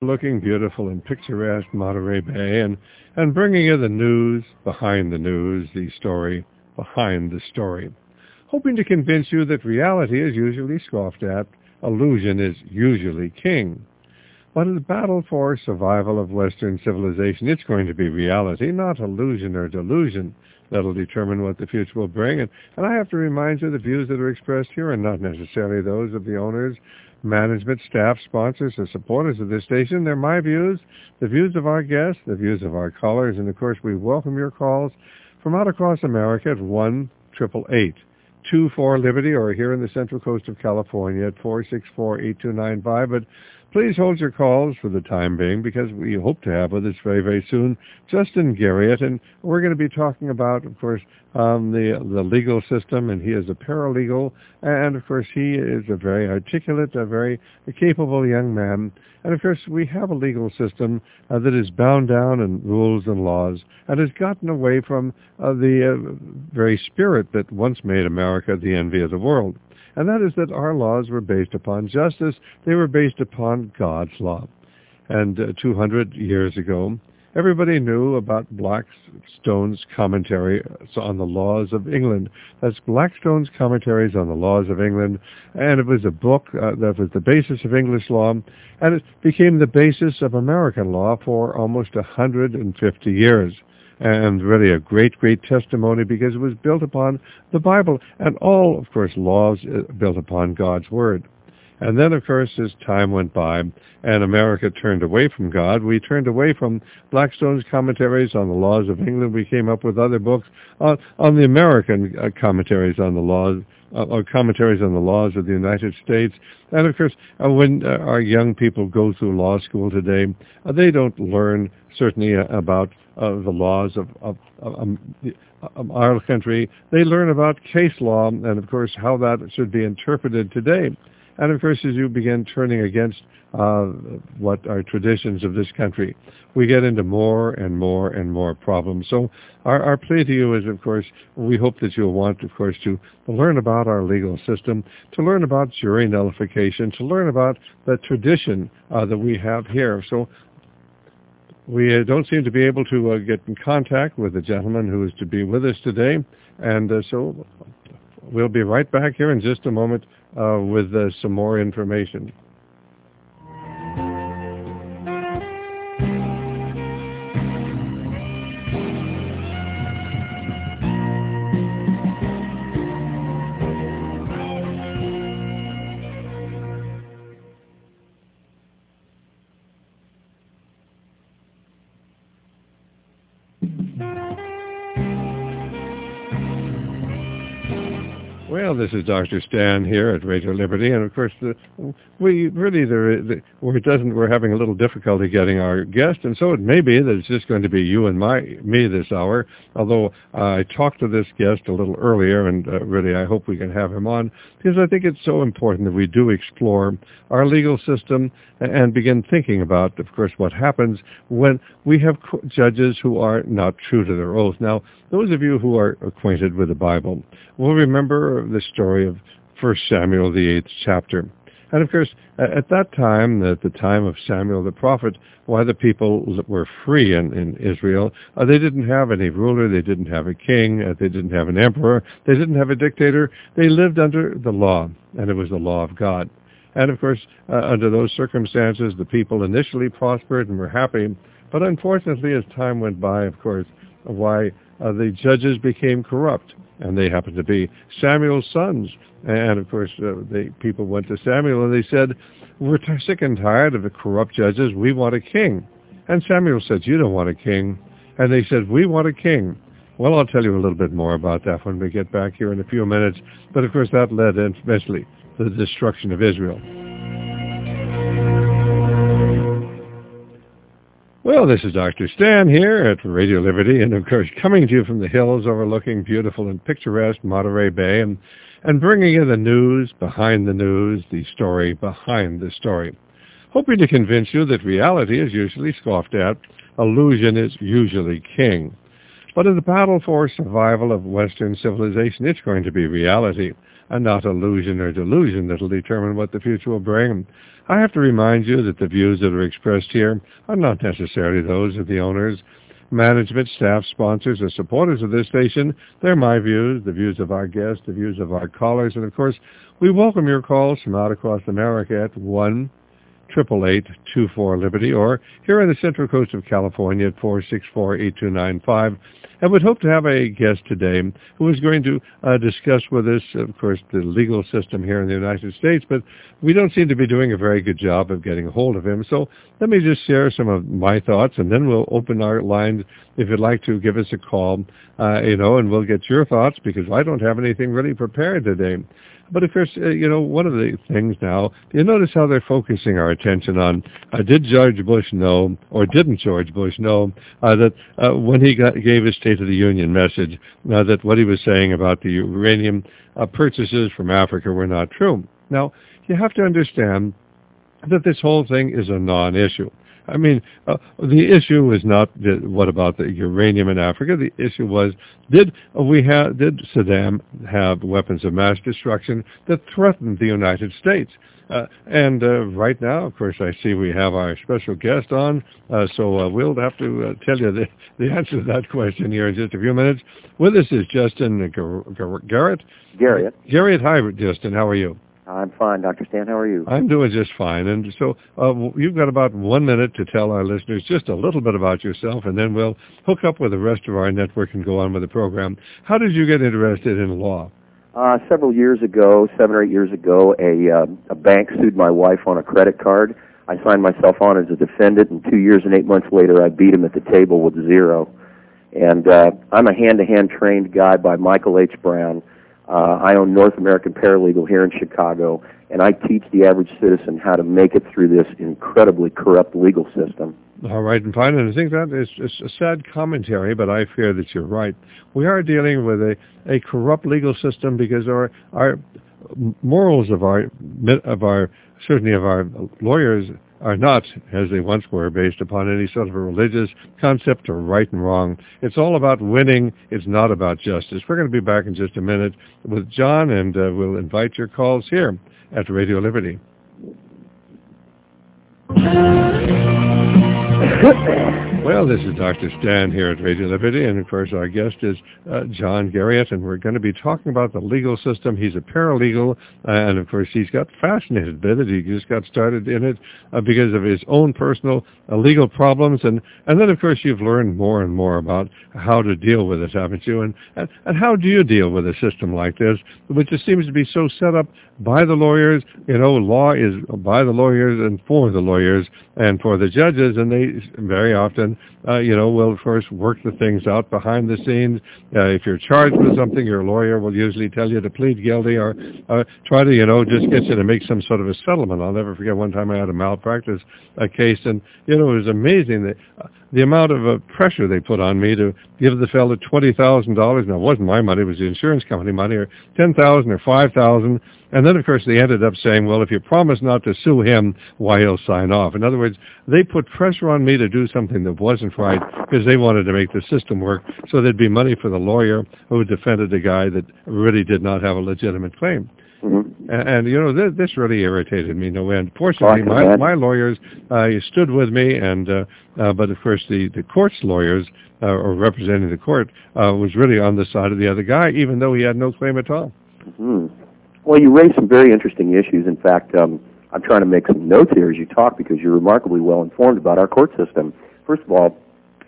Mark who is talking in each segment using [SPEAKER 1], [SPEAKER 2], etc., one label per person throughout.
[SPEAKER 1] looking beautiful and picturesque Monterey Bay and bringing you the news, the story behind the story. Hoping to convince you that reality is usually scoffed at, illusion is usually king. But in the battle for survival of Western civilization, it's going to be reality, not illusion or delusion, that'll determine what the future will bring. And I have to remind you the views that are expressed here are not necessarily those of the owners, management, staff, sponsors, or supporters of this station. They're my views, the views of our guests, the views of our callers, and of course we welcome your calls from out across America at 1-888-24-LIBERTY or here in the Central Coast of California at 464-8295. But please hold your calls for the time being because we hope to have with us very, very soon Justin Garriott, and we're going to be talking about, of course, the legal system, and he is a paralegal, and of course he is a very articulate, a very capable young man, and of course we have a legal system that is bound down in rules and laws and has gotten away from the very spirit that once made America the envy of the world. And that is that our laws were based upon justice. They were based upon God's law. And 200 years ago, everybody knew about Blackstone's commentary on the laws of England. That's Blackstone's commentaries on the laws of England. And it was a book that was the basis of English law. And it became the basis of American law for almost 150 years. And really a great, great testimony because it was built upon the Bible and all, of course, laws built upon God's Word. And then, of course, as time went by and America turned away from God, we turned away from Blackstone's commentaries on the laws of England. We came up with other books on the American commentaries on the laws, or commentaries on the laws of the United States. And, of course, when our young people go through law school today, they don't learn certainly about the laws of our country. They learn about case law and, of course, how that should be interpreted today. And, of course, as you begin turning against what are traditions of this country, we get into more and more and more problems. So our plea to you is, of course, we hope that you'll want, of course, to learn about our legal system, to learn about jury nullification, to learn about the tradition that we have here. So we don't seem to be able to get in contact with the gentleman who is to be with us today, and so we'll be right back here in just a moment with some more information. Well, this is Dr. Stan here at Radio Liberty, and of course, we're having a little difficulty getting our guest, and so it may be that it's just going to be you and me this hour. Although I talked to this guest a little earlier, and really I hope we can have him on because I think it's so important that we do explore our legal system and begin thinking about, of course, what happens when we have judges who are not true to their oath. Now, those of you who are acquainted with the Bible will remember the story of 1 Samuel, the 8th chapter. And of course, at that time, at the time of Samuel the prophet, why the people were free in Israel, they didn't have any ruler, they didn't have a king, they didn't have an emperor, they didn't have a dictator. They lived under the law, and it was the law of God. And of course, under those circumstances, the people initially prospered and were happy. But unfortunately, as time went by, of course, the judges became corrupt, and they happened to be Samuel's sons. And of course, the people went to Samuel and they said, "We're sick and tired of the corrupt judges. We want a king." And Samuel said, "You don't want a king." And they said, "We want a king." Well, I'll tell you a little bit more about that when we get back here in a few minutes. But of course, that led eventually to the destruction of Israel. Well, this is Dr. Stan here at Radio Liberty, and of course coming to you from the hills overlooking beautiful and picturesque Monterey Bay, and bringing you the news, the story behind the story. Hoping to convince you that reality is usually scoffed at, illusion is usually king. But in the battle for survival of Western civilization, it's going to be reality, not illusion or delusion that will determine what the future will bring. I have to remind you that the views that are expressed here are not necessarily those of the owners, management, staff, sponsors, or supporters of this station. They're my views, the views of our guests, the views of our callers, and of course, we welcome your calls from out across America at 1-888-24-LIBERTY, or here on the Central Coast of California at 464-8295. And we'd hope to have a guest today who is going to discuss with us, of course, the legal system here in the United States, but we don't seem to be doing a very good job of getting a hold of him. So let me just share some of my thoughts, and then we'll open our lines if you'd like to give us a call, and we'll get your thoughts, because I don't have anything really prepared today. But of course, one of the things now, you notice how they're focusing our attention on, did George Bush know, or didn't George Bush know, that when he gave his State of the Union message, that what he was saying about the uranium purchases from Africa were not true. Now, you have to understand that this whole thing is a non-issue. I mean, the issue is not what about the uranium in Africa. The issue was, did Saddam have weapons of mass destruction that threatened the United States? And right now, of course, I see we have our special guest on, so we'll have to tell you the answer to that question here in just a few minutes. With us is Justin Garrett. Garrett, hi, Justin. How are you?
[SPEAKER 2] I'm fine, Dr. Stan. How are you?
[SPEAKER 1] I'm doing just fine. And so you've got about 1 minute to tell our listeners just a little bit about yourself, and then we'll hook up with the rest of our network and go on with the program. How did you get interested in law?
[SPEAKER 2] Several years ago, 7 or 8 years ago, a bank sued my wife on a credit card. I signed myself on as a defendant, and 2 years and 8 months later, I beat him at the table with 0. And I'm a hand-to-hand trained guy by Michael H. Brown. I own North American Paralegal here in Chicago, and I teach the average citizen how to make it through this incredibly corrupt legal system.
[SPEAKER 1] All right, and fine, and I think that is a sad commentary, but I fear that you're right. We are dealing with a corrupt legal system because our morals of our lawyers are not, as they once were, based upon any sort of a religious concept of right and wrong. It's all about winning. It's not about justice. We're going to be back in just a minute with John, and we'll invite your calls here at Radio Liberty. Well, this is Dr. Stan here at Radio Liberty, and of course our guest is John Garrett, and we're going to be talking about the legal system. He's a paralegal, and of course he's got fascinated by it. He just got started in it because of his own personal legal problems, and then of course you've learned more and more about how to deal with it, haven't you? And how do you deal with a system like this, which just seems to be so set up by the lawyers? Law is by the lawyers and for the lawyers and for the judges, and they very often will, of course, work the things out behind the scenes. If you're charged with something, your lawyer will usually tell you to plead guilty or try to, just get you to make some sort of a settlement. I'll never forget one time I had a malpractice case, and, it was amazing that the amount of pressure they put on me to give the fellow $20,000. Now, it wasn't my money, it was the insurance company money, or $10,000 or $5,000. And then, of course, they ended up saying, well, if you promise not to sue him, why, he'll sign off. In other words, they put pressure on me to do something that wasn't right because they wanted to make the system work so there'd be money for the lawyer who defended a guy that really did not have a legitimate claim. Mm-hmm. And this really irritated me no end. Fortunately, my lawyers stood with me, and but of course the court's lawyers, or representing the court, was really on the side of the other guy, even though he had no claim at all.
[SPEAKER 2] Mm-hmm. Well, you raised some very interesting issues. In fact, I'm trying to make some notes here as you talk because you're remarkably well informed about our court system. First of all,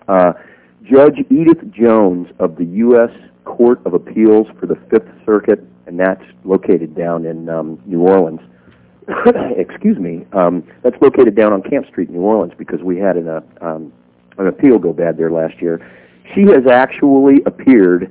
[SPEAKER 2] Judge Edith Jones of the U.S. Court of Appeals for the Fifth Circuit, and that's located down in New Orleans. Excuse me. That's located down on Camp Street, New Orleans, because we had an appeal go bad there last year. She has actually appeared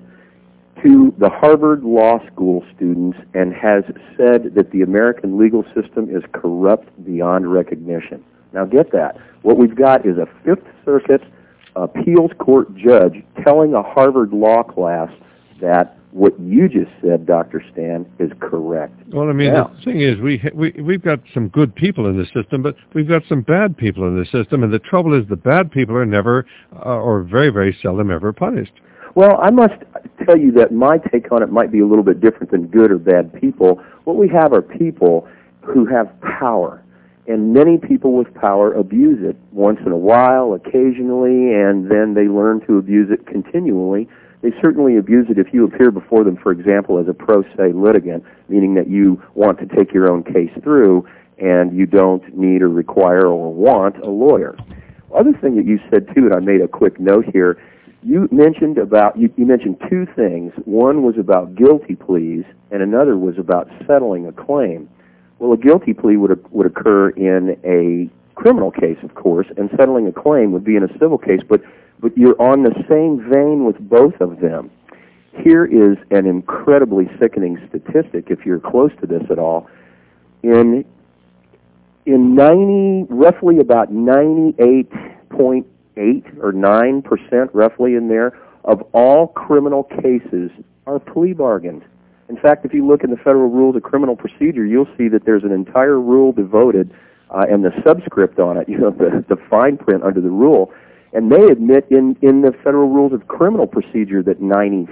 [SPEAKER 2] to the Harvard Law School students and has said that the American legal system is corrupt beyond recognition. Now get that. What we've got is a Fifth Circuit appeals court judge telling a Harvard law class that what you just said, Dr. Stan, is correct.
[SPEAKER 1] Well, I mean, the thing is, we've got some good people in the system, but we've got some bad people in the system, and the trouble is the bad people are never, or very, very seldom ever punished.
[SPEAKER 2] Well, I must tell you that my take on it might be a little bit different than good or bad people. What we have are people who have power, and many people with power abuse it once in a while, occasionally, and then they learn to abuse it continually. They certainly abuse it if you appear before them, for example, as a pro se litigant, meaning that you want to take your own case through and you don't need or require or want a lawyer. Other thing that you said, too, and I made a quick note here, you mentioned you mentioned two things. One was about guilty pleas, and another was about settling a claim. Well, a guilty plea would occur in a criminal case, of course, and settling a claim would be in a civil case, but you're on the same vein with both of them. Here is an incredibly sickening statistic, if you're close to this at all. In roughly about 98.8 or 9%, roughly in there, of all criminal cases are plea bargains. In fact, if you look in the Federal Rules of Criminal Procedure, you'll see that there's an entire rule devoted, and the subscript on it, the fine print under the rule, and they admit in the Federal Rules of Criminal Procedure that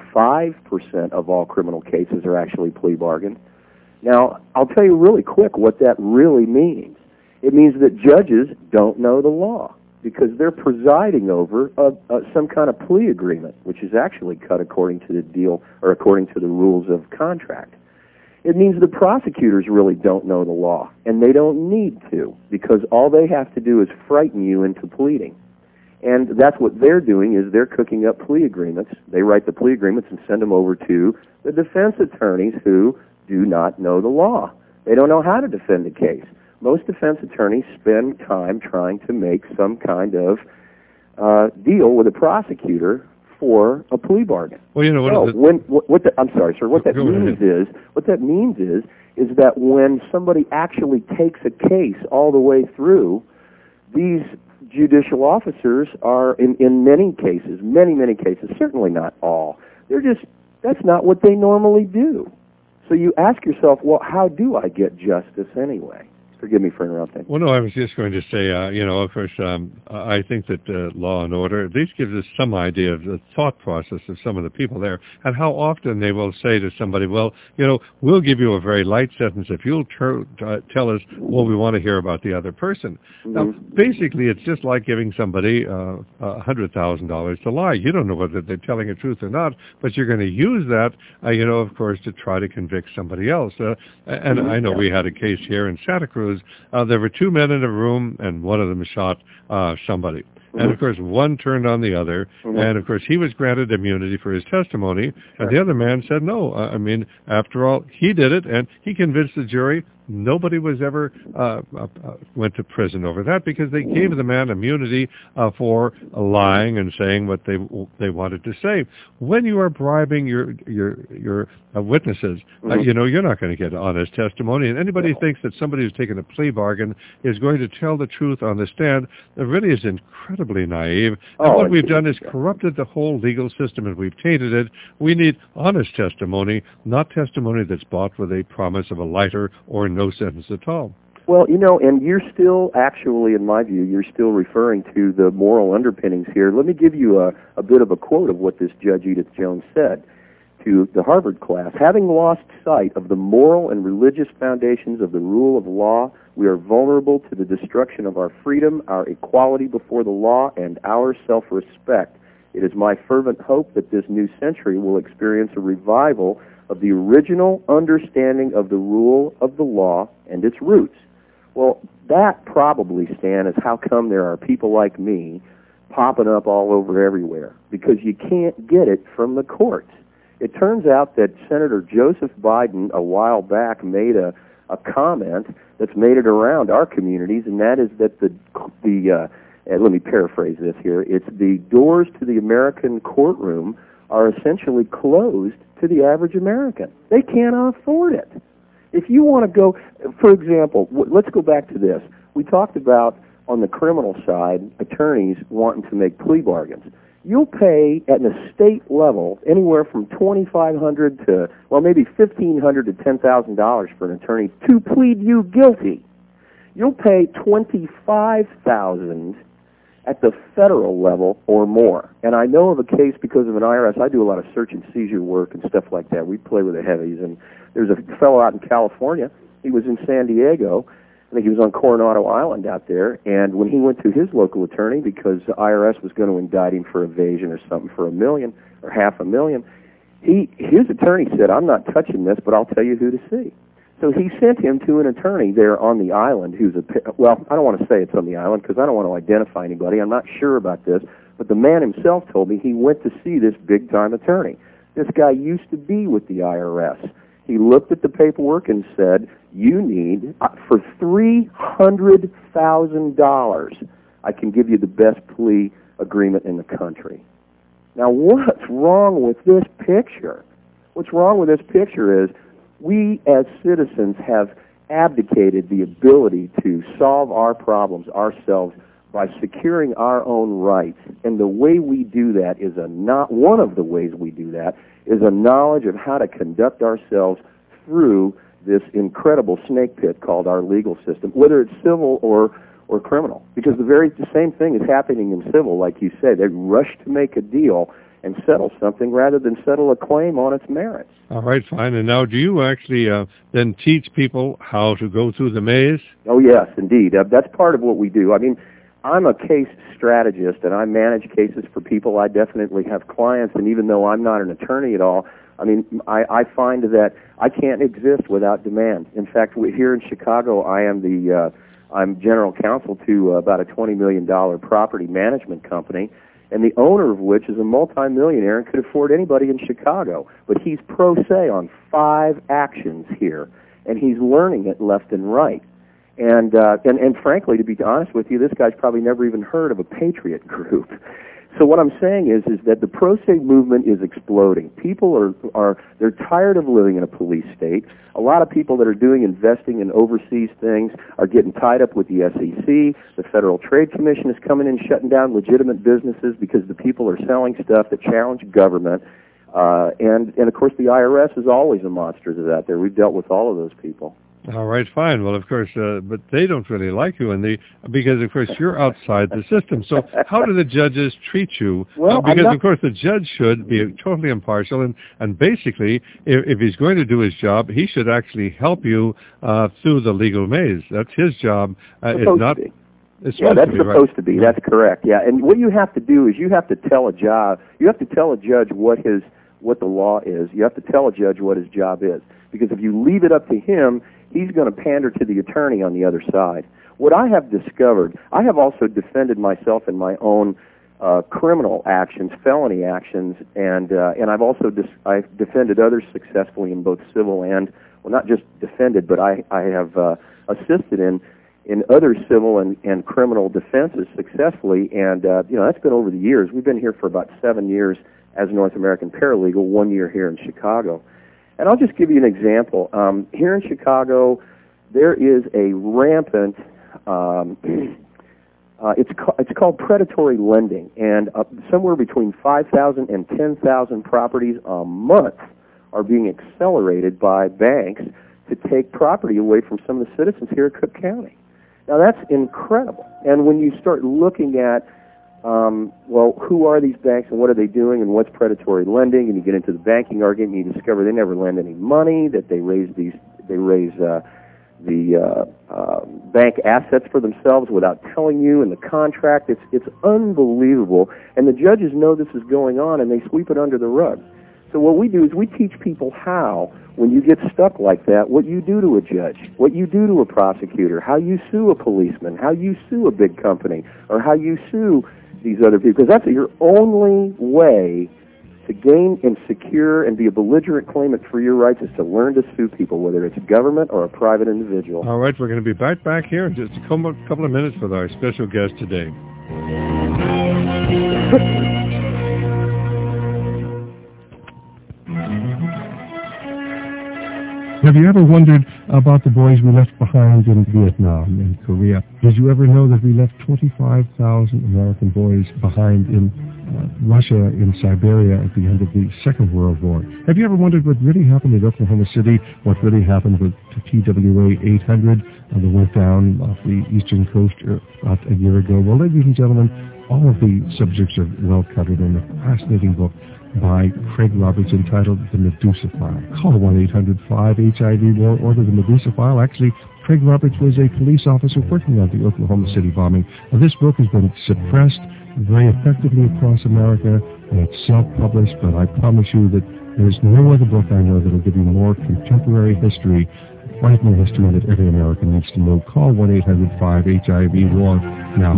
[SPEAKER 2] 95% of all criminal cases are actually plea bargains. Now, I'll tell you really quick what that really means. It means that judges don't know the law because they're presiding over some kind of plea agreement, which is actually cut according to the deal or according to the rules of contract. It means the prosecutors really don't know the law, and they don't need to because all they have to do is frighten you into pleading. And that's what they're doing is they're cooking up plea agreements. They write the plea agreements and send them over to the defense attorneys who do not know the law. They don't know how to defend a case. Most defense attorneys spend time trying to make some kind of deal with a prosecutor for a plea bargain.
[SPEAKER 1] Well, you know
[SPEAKER 2] I'm sorry, sir. What that means is that when somebody actually takes a case all the way through, these judicial officers are, in many cases, many cases, certainly not all, that's not what they normally do. So you ask yourself, well, how do I get justice anyway? Forgive me for interrupting.
[SPEAKER 1] Well, no, I was just going to say, of course, I think that Law and Order at least gives us some idea of the thought process of some of the people there and how often they will say to somebody, well, we'll give you a very light sentence if you'll tell us what we want to hear about the other person. Mm-hmm. Now, basically, it's just like giving somebody $100,000 to lie. You don't know whether they're telling the truth or not, but you're going to use that, of course, to try to convict somebody else. And I know we had a case here in Santa Cruz. There were two men in a room, and one of them shot somebody. And, of course, one turned on the other, and, of course, he was granted immunity for his testimony, and the other man said no. After all, he did it, and he convinced the jury. Nobody was ever went to prison over that because they gave the man immunity for lying and saying what they wanted to say. When you are bribing your witnesses, you're not going to get honest testimony. And anybody thinks that somebody who's taken a plea bargain is going to tell the truth on the stand, that really is incredibly naive. And what we've done is corrupted the whole legal system, and we've tainted it. We need honest testimony, not testimony that's bought with a promise of a lighter or no sentence at all.
[SPEAKER 2] Well, and you're still, actually, in my view, you're still referring to the moral underpinnings here. Let me give you a bit of a quote of what this Judge Edith Jones said to the Harvard class. Having lost sight of the moral and religious foundations of the rule of law, we are vulnerable to the destruction of our freedom, our equality before the law, and our self-respect. It is my fervent hope that this new century will experience a revival of the original understanding of the rule of the law and its roots. Well, that probably, Stan, is how come there are people like me popping up all over everywhere, because you can't get it from the courts. It turns out that Senator Joseph Biden a while back made a comment that's made it around our communities, and that is that let me paraphrase this here, it's the doors to the American courtroom are essentially closed to the average American. They can't afford it. If you want to go, for example, let's go back to this. We talked about, on the criminal side, attorneys wanting to make plea bargains. You'll pay, at an estate level, anywhere from $2,500 to, maybe $1,500 to $10,000 for an attorney to plead you guilty. You'll pay $25,000 at the federal level or more. And I know of a case because of an IRS. I do a lot of search and seizure work and stuff like that. We play with the heavies. And there's a fellow out in California. He was in San Diego. I think he was on Coronado Island out there. And when he went to his local attorney because the IRS was going to indict him for evasion or something for $1 million or $500,000, his attorney said, I'm not touching this, but I'll tell you who to see. So he sent him to an attorney there on the island who's well, I don't want to say it's on the island because I don't want to identify anybody. I'm not sure about this. But the man himself told me he went to see this big-time attorney. This guy used to be with the IRS. He looked at the paperwork and said, you need, for $300,000, I can give you the best plea agreement in the country. Now, what's wrong with this picture? What's wrong with this picture is we as citizens have abdicated the ability to solve our problems ourselves by securing our own rights. And the way we do that is one of the ways we do that is a knowledge of how to conduct ourselves through this incredible snake pit called our legal system, whether it's civil or criminal. Because the same thing is happening in civil, like you said. They rush to make a deal and settle something rather than settle a claim on its merits.
[SPEAKER 1] All right, fine. And now do you actually then teach people how to go through the maze?
[SPEAKER 2] Oh, yes, indeed. That's part of what we do. I mean, I'm a case strategist, and I manage cases for people. I definitely have clients, and even though I'm not an attorney at all, I mean, I find that I can't exist without demand. In fact, here in Chicago, I'm general counsel to about a $20 million property management company, and the owner of which is a multimillionaire and could afford anybody in Chicago. But he's pro se on 5 actions here, and he's learning it left and right. And frankly, to be honest with you, this guy's probably never even heard of a Patriot Group. So what I'm saying is that the pro se movement is exploding. People they're tired of living in a police state. A lot of people that are doing investing in overseas things are getting tied up with the SEC. The Federal Trade Commission is coming in, shutting down legitimate businesses because the people are selling stuff that challenge government. And of course, the IRS is always a monster to that. We've dealt with all of those people.
[SPEAKER 1] All right, fine. Well, of course, but they don't really like you, because of course you're outside the system. So, how do the judges treat you?
[SPEAKER 2] Well,
[SPEAKER 1] because of course the judge should be totally impartial, and basically, if he's going to do his job, he should actually help you through the legal maze. That's his job. It's supposed
[SPEAKER 2] to be. That's correct. Yeah, and what you have to do is you have to tell a judge what the law is. You have to tell a judge what his job is, because if you leave it up to him, he's going to pander to the attorney on the other side. What I have discovered, I have also defended myself in my own criminal actions, felony actions, and I've also I've defended others successfully in both civil and, well, not just defended, but I have assisted in other civil and criminal defenses successfully, and that's been over the years. We've been here for about 7 years as North American Paralegal, 1 year here in Chicago. And I'll just give you an example. Here in Chicago, there is a rampant, it's called predatory lending, and somewhere between 5,000 and 10,000 properties a month are being accelerated by banks to take property away from some of the citizens here in Cook County. Now, that's incredible. And when you start looking at who are these banks and what are they doing and what's predatory lending, and you get into the banking argument, and you discover they never lend any money, that they raise the bank assets for themselves without telling you in the contract. It's unbelievable, and the judges know this is going on, and they sweep it under the rug. So what we do is we teach people how, when you get stuck like that, what you do to a judge, what you do to a prosecutor, how you sue a policeman, how you sue a big company, or how you sue these other people, because that's your only way to gain and secure and be a belligerent claimant for your rights, is to learn to sue people, whether it's government or a private individual.
[SPEAKER 1] All right, we're going to be back here in just a couple of minutes with our special guest today. Have you ever wondered about the boys we left behind in Vietnam and Korea? Did you ever know that we left 25,000 American boys behind in Russia in Siberia at the end of the Second World War. Have you ever wondered what really happened at Oklahoma City, what really happened with TWA 800 that went down off the eastern coast about a year ago? Well, ladies and gentlemen, all of the subjects are well covered in a fascinating book by Craig Roberts entitled The Medusa File. Call 1-800-5-HIV-WAR, order The Medusa File. Actually, Craig Roberts was a police officer working on the Oklahoma City bombing. Now, this book has been suppressed very effectively across America, and it's self-published, but I promise you that there's no other book I know that will give you more contemporary history, frightening history that every American needs to know. Call 1-800-5-HIV-WAR now.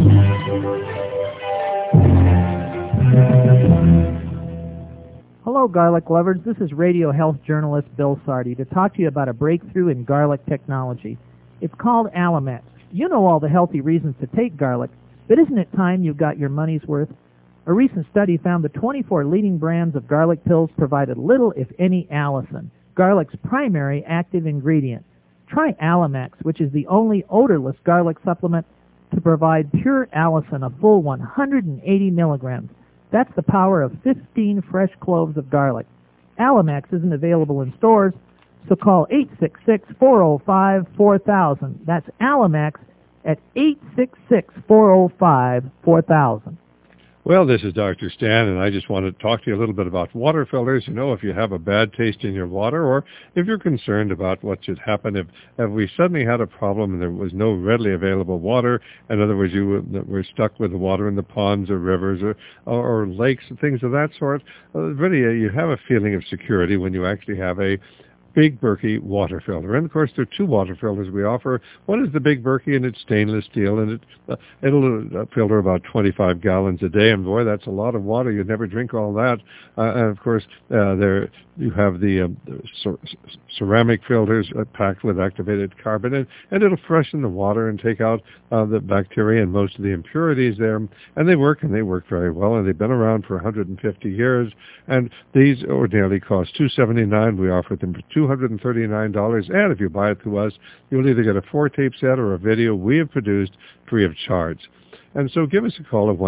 [SPEAKER 3] Hello, garlic lovers. This is radio health journalist Bill Sardi to talk to you about a breakthrough in garlic technology. It's called Alamax. You know all the healthy reasons to take garlic, but isn't it time you got your money's worth? A recent study found the 24 leading brands of garlic pills provided little, if any, allicin, garlic's primary active ingredient. Try Alamax, which is the only odorless garlic supplement to provide pure allicin, a full 180 milligrams. That's the power of 15 fresh cloves of garlic. Alamax isn't available in stores, so call 866-405-4000. That's Alamax at 866-405-4000.
[SPEAKER 1] Well, this is Dr. Stan, and I just want to talk to you a little bit about water filters. You know, if you have a bad taste in your water, or if you're concerned about what should happen if we suddenly had a problem and there was no readily available water, in other words, you were stuck with the water in the ponds or rivers or lakes and things of that sort, really you have a feeling of security when you actually have a Big Berkey water filter. And of course, there are two water filters we offer. One is the Big Berkey, and it's stainless steel, and it'll filter about 25 gallons a day. And boy, that's a lot of water. You'd never drink all that. And of course, there you have the ceramic filters packed with activated carbon, and it'll freshen the water and take out the bacteria and most of the impurities there. And they work very well, and they've been around for 150 years. And these ordinarily cost $279. We offer them for $239, and if you buy it through us, you'll either get a 4-tape set or a video we have produced free of charge. And so give us a call at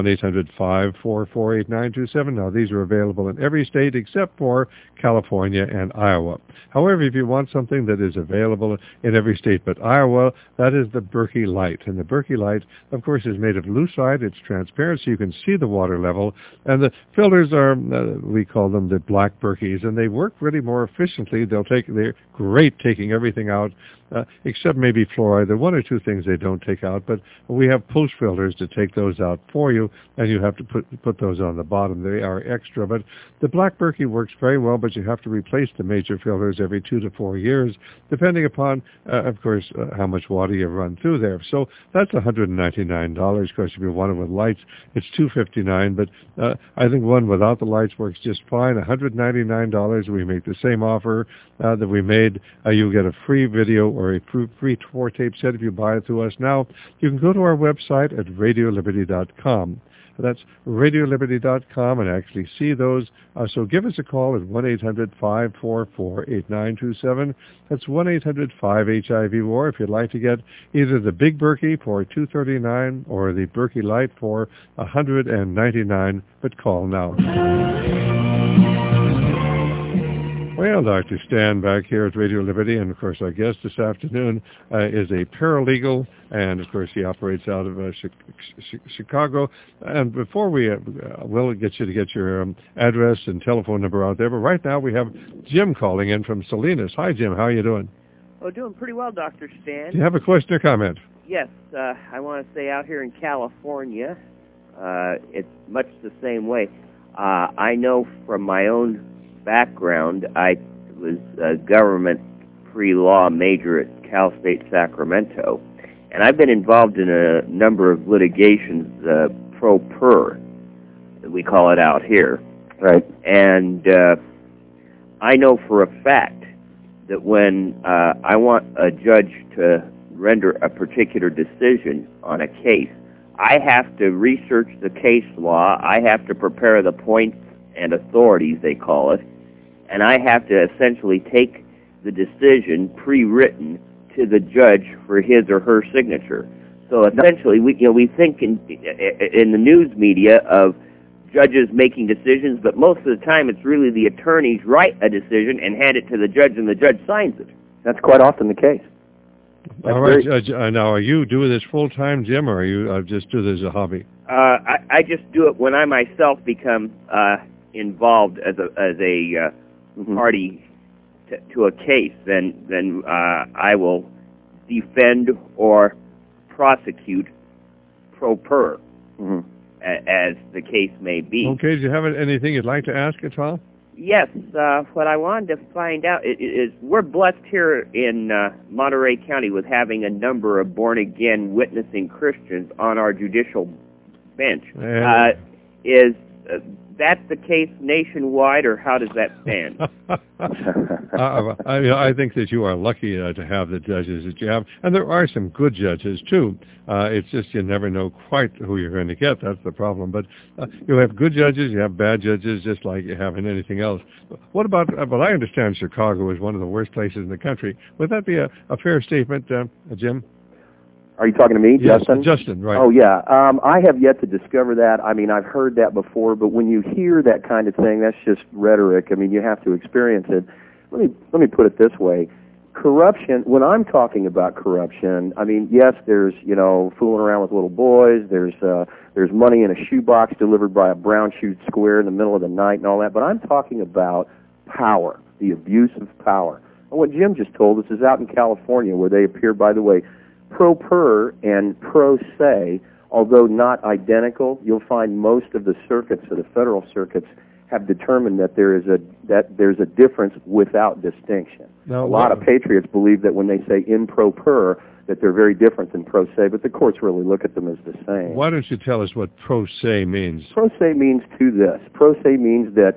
[SPEAKER 1] 1-800-544-8927. Now, these are available in every state except for California and Iowa. However, if you want something that is available in every state but Iowa, that is the Berkey Light. And the Berkey Light, of course, is made of lucite. It's transparent, so you can see the water level. And the filters are, we call them the Black Berkeys, and they work really more efficiently. They're great taking everything out, except maybe fluoride. There are one or two things they don't take out, but we have post filters to take those out for you, and you have to put those on the bottom. They are extra, but the Black Berkey works very well, but you have to replace the major filters every 2 to 4 years, depending upon, of course, how much water you run through there. So that's $199. Of course, if you want it with lights, it's $259, but I think one without the lights works just fine. $199. We make the same offer that we made. You get a free video or a free 4-tape set if you buy it through us. Now, you can go to our website at radioliberty.com. That's radioliberty.com and actually see those. So give us a call at 1-800-544-8927. That's 1-800-5-HIV-WAR if you'd like to get either the Big Berkey for $239 or the Berkey Light for $199. But call now. Well, Dr. Stan back here at Radio Liberty, and of course our guest this afternoon is a paralegal, and of course he operates out of Chicago. And before we'll get you to get your address and telephone number out there, but right now we have Jim calling in from Salinas. Hi, Jim. How are you doing?
[SPEAKER 4] Oh, doing pretty well, Dr. Stan.
[SPEAKER 1] Do you have a question or comment?
[SPEAKER 4] Yes. I want to say out here in California, it's much the same way. I know from my own background, I was a government pre-law major at Cal State Sacramento, and I've been involved in a number of litigations, pro per, we call it out here.
[SPEAKER 2] Right.
[SPEAKER 4] And I know for a fact that when I want a judge to render a particular decision on a case, I have to research the case law, I have to prepare the points and authorities, they call it, and I have to essentially take the decision pre-written to the judge for his or her signature. So essentially, we think in the news media of judges making decisions, but most of the time it's really the attorneys write a decision and hand it to the judge, and the judge signs it.
[SPEAKER 2] That's quite often the case.
[SPEAKER 1] All right, Judge. Now, are you doing this full-time, Jim, or are you just do this as a hobby?
[SPEAKER 4] I just do it when I myself become involved as a party to a case. Then I will defend or prosecute pro per, as the case may be.
[SPEAKER 1] Okay. Do you have anything you'd like to ask at all?
[SPEAKER 4] Yes, what I wanted to find out is we're blessed here in Monterey County with having a number of born-again witnessing Christians on our judicial bench. Is that the case nationwide, or how does that stand?
[SPEAKER 1] I think that you are lucky to have the judges that you have, and there are some good judges too. It's just you never know quite who you're going to get. That's the problem. But you have good judges, you have bad judges, just like you have in anything else. What about? Well, I understand Chicago is one of the worst places in the country. Would that be a fair statement, Jim?
[SPEAKER 2] Are you talking to me,
[SPEAKER 1] yes,
[SPEAKER 2] Justin?
[SPEAKER 1] Justin, right.
[SPEAKER 2] Oh, yeah. I have yet to discover that. I mean, I've heard that before, but when you hear that kind of thing, that's just rhetoric. I mean, you have to experience it. Let me put it this way. Corruption, when I'm talking about corruption, I mean, yes, there's, fooling around with little boys, there's money in a shoebox delivered by a brown shoe square in the middle of the night and all that, but I'm talking about power, the abuse of power. And what Jim just told us is out in California, where they appear, by the way, pro per and pro se, although not identical. You'll find most of the circuits, or the federal circuits, have determined that there's a difference without distinction.
[SPEAKER 1] Now,
[SPEAKER 2] a lot of patriots believe that when they say in pro per, that they're very different than pro se, but the courts really look at them as the same.
[SPEAKER 1] Why don't you tell us what pro se means?
[SPEAKER 2] Pro se means this. Pro se means that,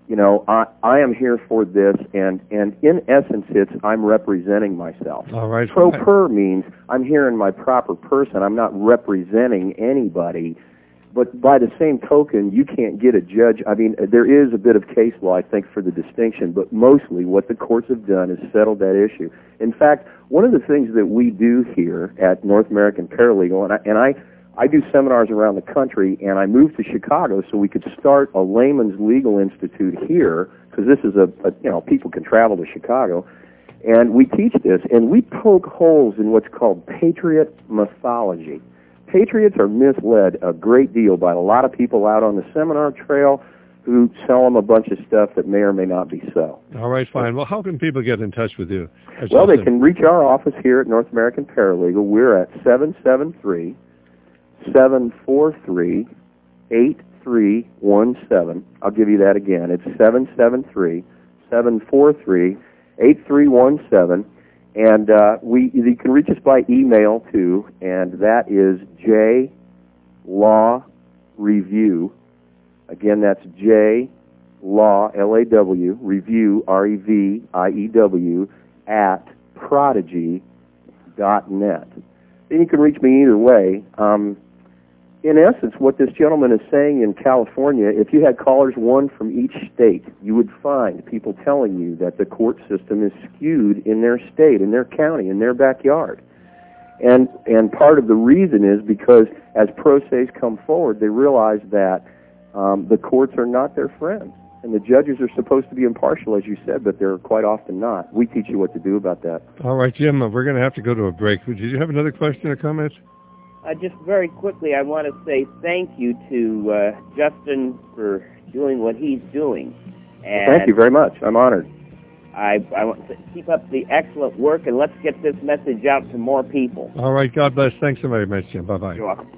[SPEAKER 2] I am here for this, and in essence, it's I'm representing myself.
[SPEAKER 1] All right.
[SPEAKER 2] Pro per means I'm here in my proper person. I'm not representing anybody. But by the same token, you can't get a judge. I mean, there is a bit of case law, I think, for the distinction, but mostly what the courts have done is settled that issue. In fact, one of the things that we do here at North American Paralegal, and I do seminars around the country, and I moved to Chicago so we could start a layman's legal institute here, because this is people can travel to Chicago, and we teach this, and we poke holes in what's called patriot mythology. Patriots are misled a great deal by a lot of people out on the seminar trail who sell them a bunch of stuff that may or may not be so.
[SPEAKER 1] All right, fine. Well, how can people get in touch with you?
[SPEAKER 2] Well, they can reach our office here at North American Paralegal. We're at 773-743-8317. I'll give you that again. It's 773-743-8317. And you can reach us by email, too, and that is jlawreview. Again, that's jlaw, L-A-W, review, R-E-V-I-E-W, at prodigy.net. Then you can reach me either way. In essence, what this gentleman is saying in California, if you had callers, one from each state, you would find people telling you that the court system is skewed in their state, in their county, in their backyard. And part of the reason is because as pro ses come forward, they realize that the courts are not their friends. And the judges are supposed to be impartial, as you said, but they're quite often not. We teach you what to do about that.
[SPEAKER 1] All right, Jim, we're going to have to go to a break. Did you have another question or comment?
[SPEAKER 4] Just very quickly, I want to say thank you to Justin for doing what he's doing. And
[SPEAKER 2] thank you very much. I'm honored.
[SPEAKER 4] I want to keep up the excellent work, and let's get this message out to more people.
[SPEAKER 1] All right. God bless. Thanks so very much, Jim. Bye-bye.
[SPEAKER 4] You're welcome.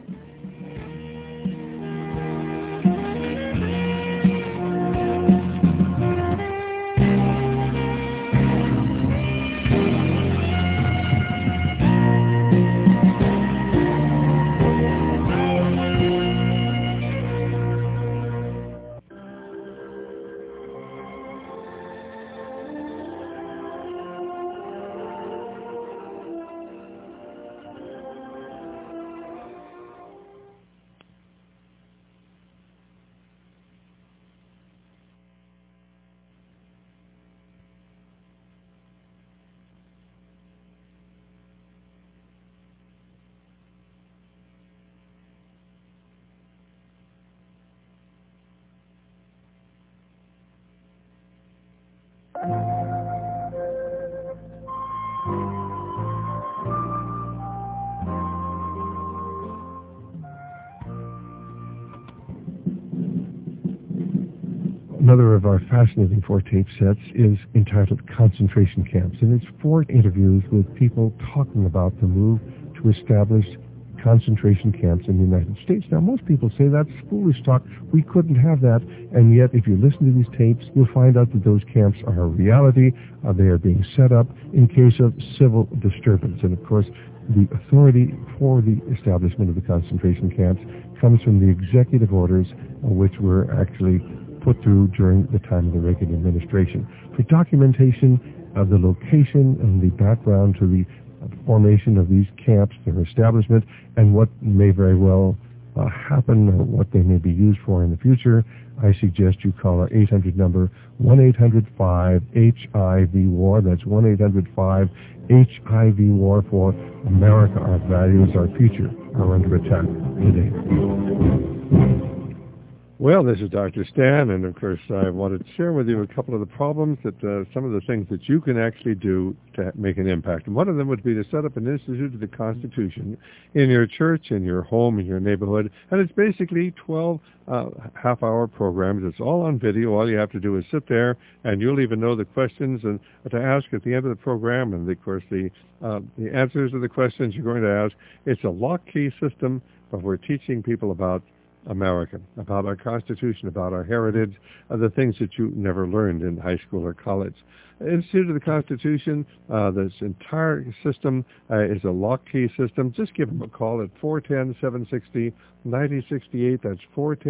[SPEAKER 1] Another of our fascinating 4 tape sets is entitled Concentration Camps, and it's 4 interviews with people talking about the move to establish concentration camps in the United States. Now, most people say that's foolish talk. We couldn't have that. And yet, if you listen to these tapes, you'll find out that those camps are a reality. They are being set up in case of civil disturbance. And, of course, the authority for the establishment of the concentration camps comes from the executive orders, which were actually put through during the time of the Reagan administration. For documentation of the location and the background to the formation of these camps, their establishment, and what may very well happen or what they may be used for in the future, I suggest you call our 800 number, 1-800-5-HIV-WAR. That's 1-800-5-HIV-WAR for America, Our Values, Our Future are under attack today. Well, this is Dr. Stan, and of course I wanted to share with you a couple of the problems that, some of the things that you can actually do to make an impact. And one of them would be to set up an Institute of the Constitution in your church, in your home, in your neighborhood. And it's basically 12 half-hour programs. It's all on video. All you have to do is sit there, and you'll even know the questions and to ask at the end of the program. And, of course, the answers to the questions you're going to ask. It's a lock-key system, but we're teaching people about America, about our Constitution, about our heritage, the things that you never learned in high school or college. Institute of the Constitution, this entire system is a lock-key system. Just give them a call at 410-760-9068. That's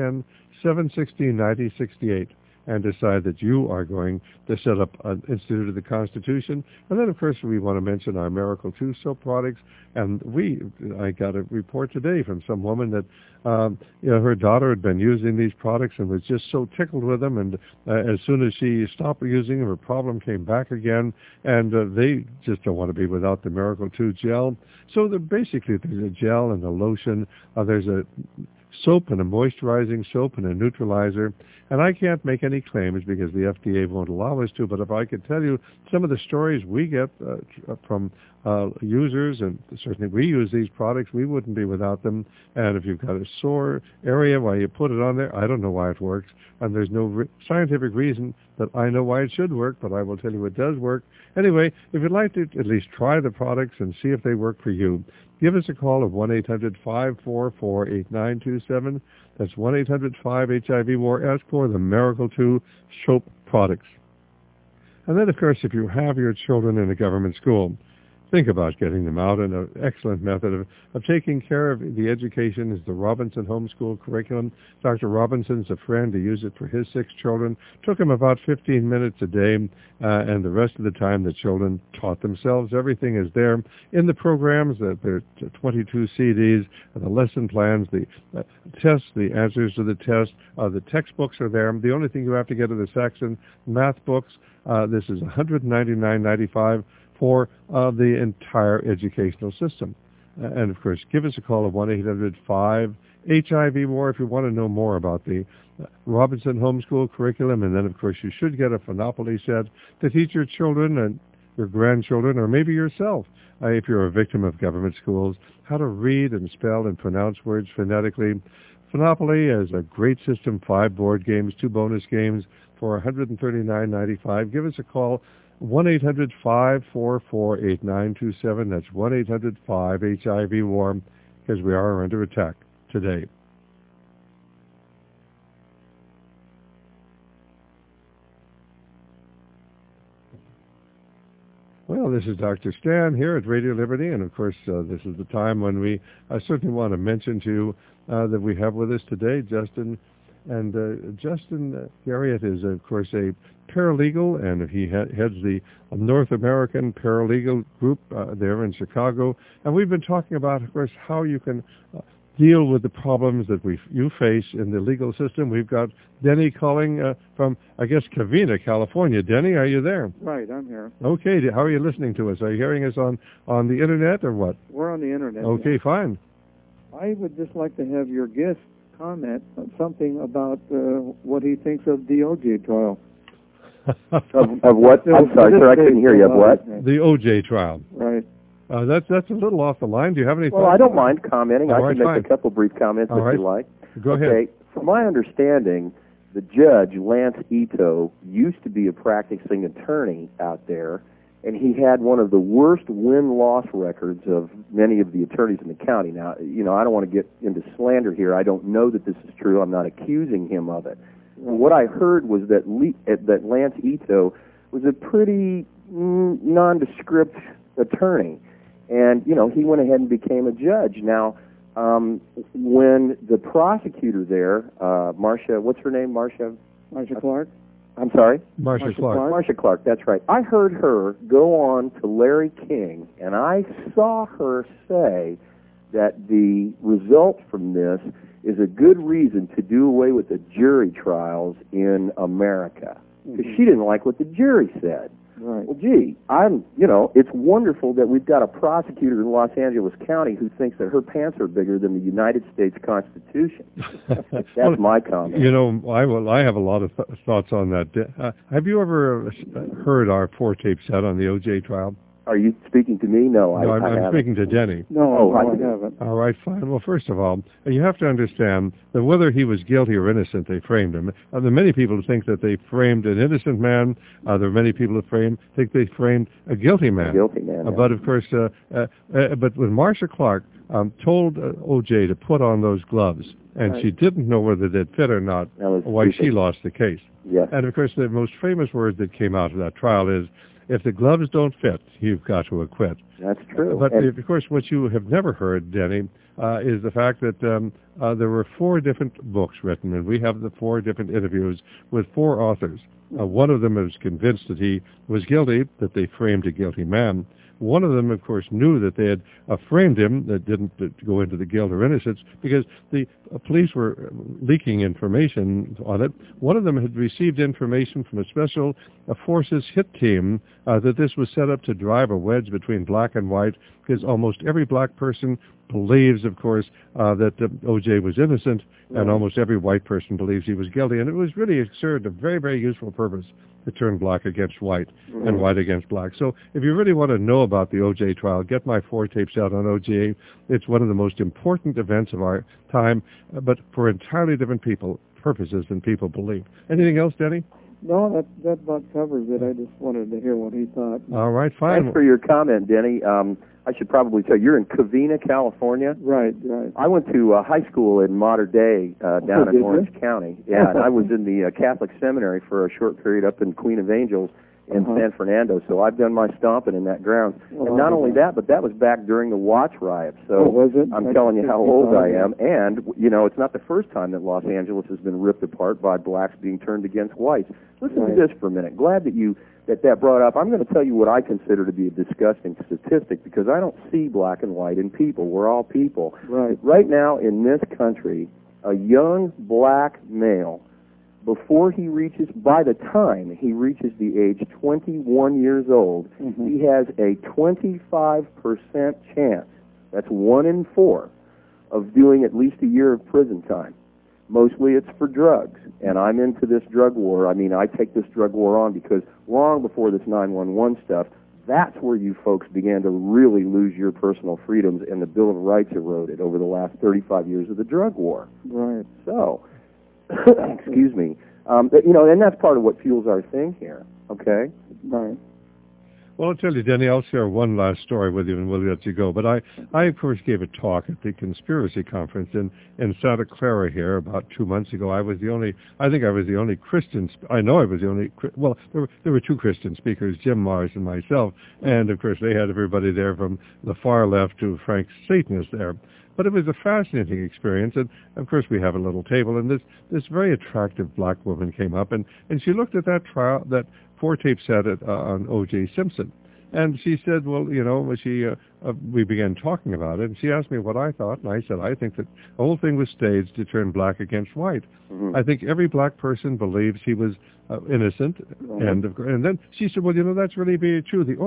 [SPEAKER 1] 410-760-9068. And decide that you are going to set up an Institute of the Constitution. And then, of course, we want to mention our Miracle 2 soap products. And I got a report today from some woman that, her daughter had been using these products and was just so tickled with them. And as soon as she stopped using them, her problem came back again. And they just don't want to be without the Miracle 2 gel. So basically, there's a gel and a lotion. There's a soap and a moisturizing soap and a neutralizer. And I can't make any claims because the FDA won't allow us to, but if I could tell you some of the stories we get from users, and certainly we use these products, we wouldn't be without them. And if you've got a sore area while you put it on there, I don't know why it works, and there's no scientific reason that I know why it should work, but I will tell you it does work. Anyway, if you'd like to at least try the products and see if they work for you, give us a call at 1-800-544-8927. That's 1-800-5-HIV-WAR. Ask for the Miracle 2 soap products. And then, of course, if you have your children in a government school, think about getting them out. And an excellent method of taking care of the education is the Robinson Homeschool Curriculum. Dr. Robinson's a friend. He used it for his 6 children. Took him about 15 minutes a day, and the rest of the time the children taught themselves. Everything is there in the programs. There are 22 CDs, the lesson plans, the tests, the answers to the test. The textbooks are there. The only thing you have to get are the Saxon math books. This is $199.95 for the entire educational system. And, of course, give us a call at 1-800-5-HIV-WAR if you want to know more about the Robinson Homeschool Curriculum. And then, of course, you should get a Phonopoly set to teach your children and your grandchildren, or maybe yourself, if you're a victim of government schools, how to read and spell and pronounce words phonetically. Phonopoly is a great system, 5 board games, 2 bonus games for $139.95. Give us a call, 1-800-544-8927. That's 1-800-5-HIV-WAR, because we are under attack today. Well, this is Dr. Stan here at Radio Liberty, and of course this is the time when we certainly want to mention to you that we have with us today Justin. And Justin Garriott is, of course, a paralegal, and he heads the North American Paralegal Group there in Chicago. And we've been talking about, of course, how you can deal with the problems that you face in the legal system. We've got Denny calling from, I guess, Covina, California. Denny, are you there?
[SPEAKER 5] Right, I'm here.
[SPEAKER 1] Okay, how are you listening to us? Are you hearing us on the Internet or what?
[SPEAKER 5] We're on the Internet.
[SPEAKER 1] Okay, yeah. Fine.
[SPEAKER 5] I would just like to have your guest comment on something about what he thinks of the OJ trial.
[SPEAKER 2] of what? I'm sorry, sir, I couldn't hear you. Of what?
[SPEAKER 1] The OJ trial.
[SPEAKER 5] Right.
[SPEAKER 1] That's a little off the line. Do you have any thoughts?
[SPEAKER 2] Well, I don't mind commenting. I can make
[SPEAKER 1] fine.
[SPEAKER 2] a couple brief comments if you like.
[SPEAKER 1] Go ahead.
[SPEAKER 2] Okay. From my understanding, the judge, Lance Ito, used to be a practicing attorney out there, and he had one of the worst win-loss records of many of the attorneys in the county. Now, you know, I don't want to get into slander here. I don't know that this is true. I'm not accusing him of it. What I heard was that that Lance Ito was a pretty nondescript attorney, and, you know, he went ahead and became a judge. Now, when the prosecutor there, Marcia, what's her name, Marcia
[SPEAKER 5] Clark?
[SPEAKER 2] I'm sorry?
[SPEAKER 1] Marcia Clark.
[SPEAKER 2] Marcia Clark, that's right. I heard her go on to Larry King, and I saw her say that the result from this is a good reason to do away with the jury trials in America. Because she didn't like what the jury said.
[SPEAKER 5] Right.
[SPEAKER 2] Well, gee, it's wonderful that we've got a prosecutor in Los Angeles County who thinks that her pants are bigger than the United States Constitution. That's my comment.
[SPEAKER 1] You know, I have a lot of thoughts on that. Have you ever heard our 4-tape set on the O.J. trial?
[SPEAKER 2] Are you speaking to me? No,
[SPEAKER 1] I'm
[SPEAKER 2] haven't.
[SPEAKER 1] speaking to Denny.
[SPEAKER 5] No, I haven't.
[SPEAKER 1] All right, fine. Well, first of all, you have to understand that whether he was guilty or innocent, they framed him. There are many people who think that they framed an innocent man. There are many people who think they framed a guilty man.
[SPEAKER 2] A guilty man.
[SPEAKER 1] But of course, but when Marcia Clark told O.J. to put on those gloves, and
[SPEAKER 2] right.
[SPEAKER 1] she didn't know whether they'd fit or not, why she lost the case.
[SPEAKER 2] Yes.
[SPEAKER 1] And of course, the most famous word that came out of that trial is, if the gloves don't fit, you've got to acquit.
[SPEAKER 2] That's true.
[SPEAKER 1] But of course, what you have never heard, Denny, is the fact that there were 4 different books written, and we have the 4 different interviews with 4 authors. One of them was convinced that he was guilty, that they framed a guilty man. One of them, of course, knew that they had framed him, that didn't go into the guilt or innocence, because the police were leaking information on it. One of them had received information from a special forces hit team that this was set up to drive a wedge between black and white, because almost every black person believes, of course, that O.J. was innocent, and almost every white person believes he was guilty. And it was really served a very, very useful purpose to turn black against white and white against black. So if you really want to know about the O.J. trial, get my 4 tapes out on O.J. It's one of the most important events of our time, but for entirely different purposes than people believe. Anything else, Denny?
[SPEAKER 5] No, that about covers it. I just wanted to hear what he thought.
[SPEAKER 1] All right, fine.
[SPEAKER 2] Thanks for your comment, Denny. I should probably tell you, you're in Covina, California.
[SPEAKER 5] Right.
[SPEAKER 2] I went to high school in Mater Dei down in Orange County. Yeah, and I was in the Catholic seminary for a short period up in Queen of Angels in San Fernando. So I've done my stomping in that ground. And not only that, but that was back during the Watch riot. So
[SPEAKER 5] was it?
[SPEAKER 2] I'm telling you how old I am. And, you know, it's not the first time that Los Angeles has been ripped apart by blacks being turned against whites. Listen to this for a minute. Glad that that brought up. I'm going to tell you what I consider to be a disgusting statistic, because I don't see black and white in people. We're all people.
[SPEAKER 5] Right.
[SPEAKER 2] Right now in this country, a young black male, by the time he reaches the age 21 years old, he has a 25% chance, that's 1 in 4, of doing at least a year of prison time. Mostly it's for drugs, and I'm into this drug war. I mean, I take this drug war on because long before this 911 stuff, that's where you folks began to really lose your personal freedoms, and the Bill of Rights eroded over the last 35 years of the drug war.
[SPEAKER 5] Right.
[SPEAKER 2] So, excuse me, you know, and that's part of what fuels our thing here, okay?
[SPEAKER 5] Right.
[SPEAKER 1] Well, I'll tell you, Denny, I'll share one last story with you and we'll let you go. But I of course, gave a talk at the Conspiracy Conference in Santa Clara here about 2 months ago. I think I was the only Christian, well, there were 2 Christian speakers, Jim Mars and myself. And, of course, they had everybody there from the far left to Frank Satanist there. But it was a fascinating experience, and of course we have a little table, and this very attractive black woman came up, and she looked at that trial, that 4-tape set on O.J. Simpson, and she said, well, you know, we began talking about it, and she asked me what I thought, and I said, I think that the whole thing was staged to turn black against white. I think every black person believes he was innocent, and then she said, well, you know, that's really very true. The only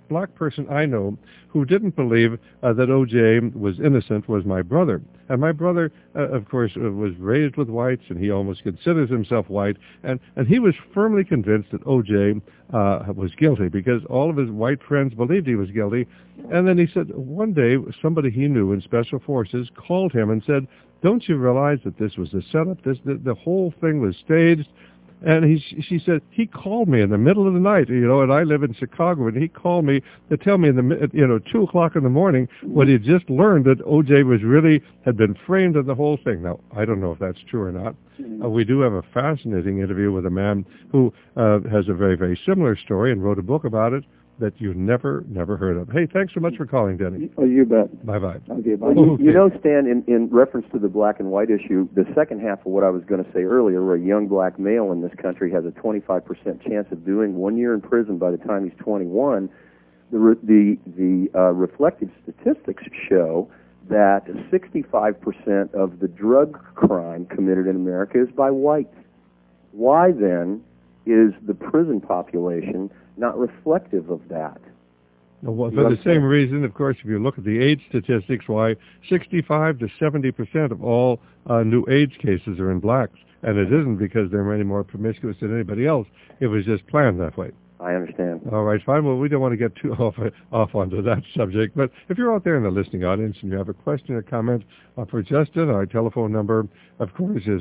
[SPEAKER 1] black person I know who didn't believe that O.J. was innocent was my brother. And my brother, of course, was raised with whites, and he almost considers himself white, and he was firmly convinced that O.J. Was guilty because all of his white friends believed he was guilty. And then he said one day somebody he knew in Special Forces called him and said, "Don't you realize that this was a setup? The whole thing was staged?" And she said, he called me in the middle of the night, and I live in Chicago, and he called me to tell me 2 o'clock in the morning when he just learned that O.J. had been framed in the whole thing. Now, I don't know if that's true or not. We do have a fascinating interview with a man who has a very, very similar story and wrote a book about it that you never heard of. Hey, thanks so much for calling, Denny.
[SPEAKER 5] Oh, you bet.
[SPEAKER 1] Bye-bye.
[SPEAKER 5] Okay, bye.
[SPEAKER 2] Well, you know, Stan, in reference to the black and white issue, the second half of what I was going to say earlier, where a young black male in this country has a 25% chance of doing 1 year in prison by the time he's 21, the reflective statistics show that 65% of the drug crime committed in America is by whites. Why, then, is the prison population not reflective of that?
[SPEAKER 1] Well, for the same reason, of course, if you look at the AIDS statistics, why 65 to 70% of all new AIDS cases are in blacks. And it isn't because they're any more promiscuous than anybody else. It was just planned that way.
[SPEAKER 2] I understand.
[SPEAKER 1] All right, fine. Well, we don't want to get too off onto that subject. But if you're out there in the listening audience and you have a question or comment for Justin, our telephone number, of course, is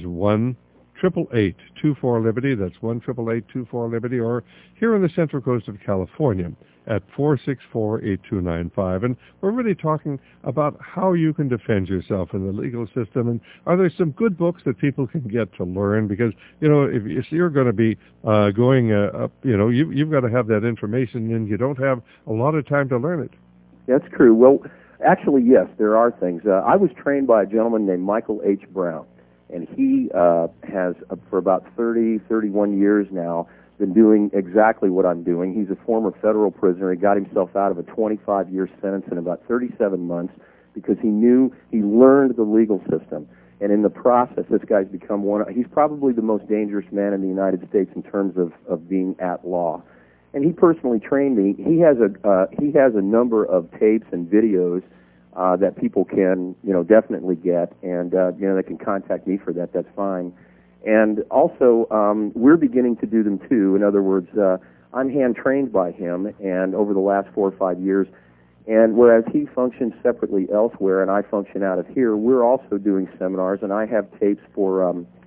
[SPEAKER 1] 1-888-24-LIBERTY. That's 1-888-24-LIBERTY. Or here on the Central Coast of California at 464-8295. And we're really talking about how you can defend yourself in the legal system. And are there some good books that people can get to learn? Because, if you're going to be going up, you've got to have that information, and you don't have a lot of time to learn it.
[SPEAKER 2] That's true. Well, actually, yes, there are things. I was trained by a gentleman named Michael H. Brown. And he has, for about 31 years now, been doing exactly what I'm doing. He's a former federal prisoner. He got himself out of a 25-year sentence in about 37 months because he learned the legal system. And in the process, this guy's become he's probably the most dangerous man in the United States in terms of being at law. And he personally trained me. He has a number of tapes and videos that people can, definitely get, and, they can contact me for that. That's fine. And also, we're beginning to do them too. In other words, I'm hand-trained by him, and over the last 4 or 5 years, and whereas he functions separately elsewhere and I function out of here, we're also doing seminars, and I have tapes for,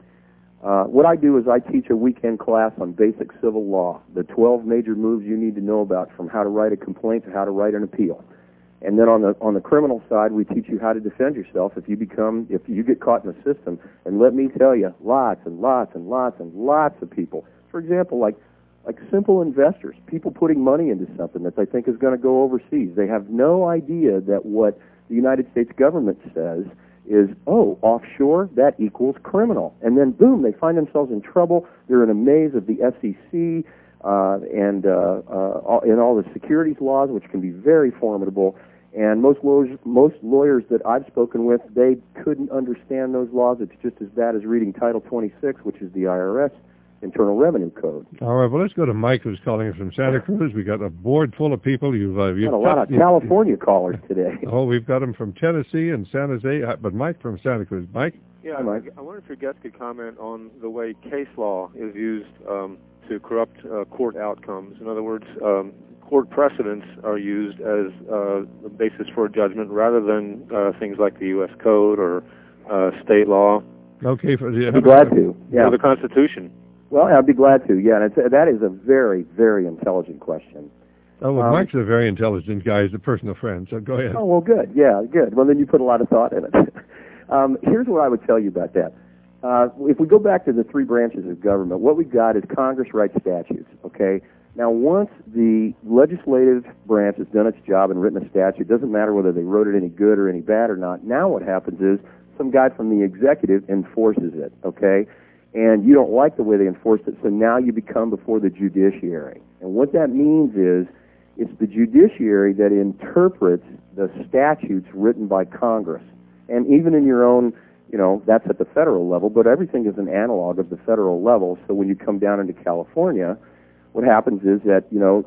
[SPEAKER 2] what I do is I teach a weekend class on basic civil law, the 12 major moves you need to know about, from how to write a complaint to how to write an appeal. And then on the criminal side, we teach you how to defend yourself if you get caught in the system. And let me tell you, lots and lots and lots and lots of people. For example, like simple investors, people putting money into something that they think is going to go overseas. They have no idea that what the United States government says is, offshore, that equals criminal. And then, boom, they find themselves in trouble. They're in a maze of the SEC and all the securities laws, which can be very formidable. And most lawyers that I've spoken with, they couldn't understand those laws. It's just as bad as reading Title 26, which is the IRS Internal Revenue Code.
[SPEAKER 1] All right, well, let's go to Mike, who's calling us from Santa Cruz. We got a board full of people. You've got
[SPEAKER 2] a lot of California callers today.
[SPEAKER 1] Oh, we've got them from Tennessee and San Jose, but Mike from Santa Cruz. Mike?
[SPEAKER 6] Yeah,
[SPEAKER 2] Hi, Mike.
[SPEAKER 6] I wonder if your guest could comment on the way case law is used to corrupt court outcomes. In other words, court precedents are used as the basis for a judgment rather than things like the U.S. Code or state law.
[SPEAKER 1] Okay,
[SPEAKER 2] I'd be glad to. Yeah.
[SPEAKER 6] Or the Constitution.
[SPEAKER 2] Well, I'd be glad to. Yeah, and that is a very, very intelligent question.
[SPEAKER 1] Oh, well, Mike's a very intelligent guy. He's a personal friend, so go ahead.
[SPEAKER 2] Oh, well, good. Yeah, good. Well, then you put a lot of thought in it. Here's what I would tell you about that. If we go back to the three branches of government, what we've got is Congress writes statutes, okay? Now, once the legislative branch has done its job and written a statute, it doesn't matter whether they wrote it any good or any bad or not. Now what happens is some guy from the executive enforces it, okay? And you don't like the way they enforce it, so now you become before the judiciary. And what that means is it's the judiciary that interprets the statutes written by Congress. And even in your own, that's at the federal level, but everything is an analog of the federal level. So when you come down into California, what happens is that, your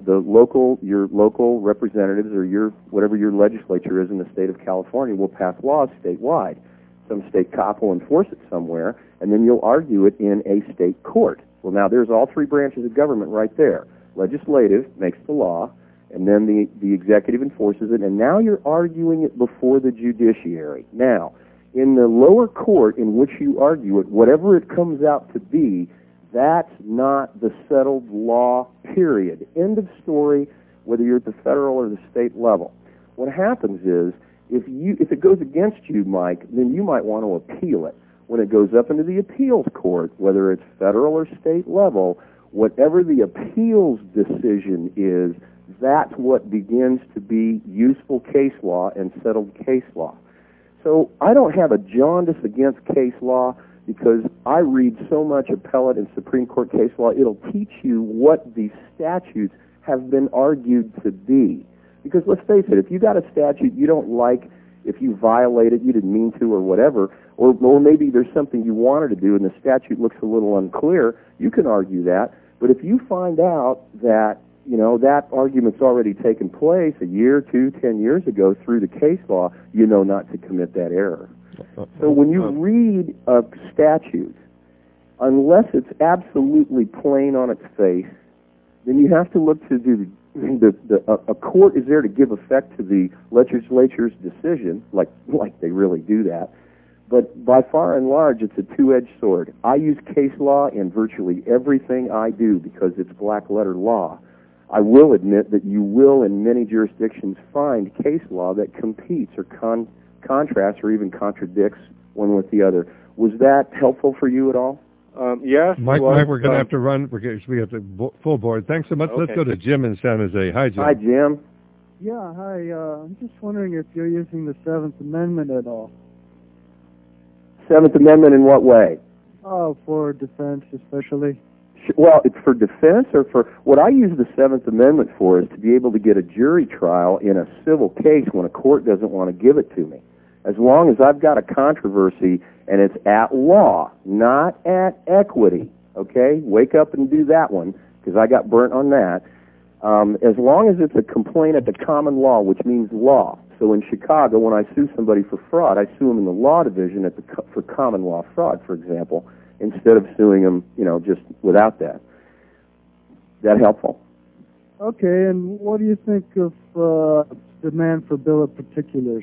[SPEAKER 2] local representatives or whatever your legislature is in the state of California will pass laws statewide. Some state cop will enforce it somewhere, and then you'll argue it in a state court. Well, now there's all three branches of government right there. Legislative makes the law, and then the executive enforces it, and now you're arguing it before the judiciary. Now, in the lower court in which you argue it, whatever it comes out to be, that's not the settled law, period. End of story, whether you're at the federal or the state level. What happens is, if it goes against you, Mike, then you might want to appeal it. When it goes up into the appeals court, whether it's federal or state level, whatever the appeals decision is, that's what begins to be useful case law and settled case law. So I don't have a jaundice against case law because I read so much appellate and Supreme Court case law, it'll teach you what the statutes have been argued to be. Because let's face it, if you got a statute you don't like, if you violate it, you didn't mean to or whatever, or maybe there's something you wanted to do and the statute looks a little unclear, you can argue that. But if you find out that, that argument's already taken place a year, 2, 10 years ago through the case law, you know not to commit that error. So when you read a statute, unless it's absolutely plain on its face, then you have to look to a court is there to give effect to the legislature's decision, like they really do that. But by far and large, it's a two-edged sword. I use case law in virtually everything I do because it's black-letter law. I will admit that you will, in many jurisdictions, find case law that competes or contrasts or even contradicts one with the other. Was that helpful for you at all?
[SPEAKER 6] Yes.
[SPEAKER 1] Mike, we're going to have to run because we have to full board. Thanks so much. Okay. Let's go to Jim in San Jose. Hi, Jim.
[SPEAKER 2] Hi, Jim.
[SPEAKER 5] Yeah, hi. I'm just wondering if you're using the Seventh Amendment at all.
[SPEAKER 2] Seventh Amendment in what way?
[SPEAKER 5] Oh, for defense especially.
[SPEAKER 2] Well, it's for defense or for... What I use the Seventh Amendment for is to be able to get a jury trial in a civil case when a court doesn't want to give it to me. As long as I've got a controversy and it's at law, not at equity, okay? Wake up and do that one, because I got burnt on that. As long as it's a complaint at the common law, which means law. So in Chicago, when I sue somebody for fraud, I sue them in the law division for common law fraud, for example, instead of suing them, just without that. That helpful?
[SPEAKER 5] Okay, and what do you think of demand for bill of particulars?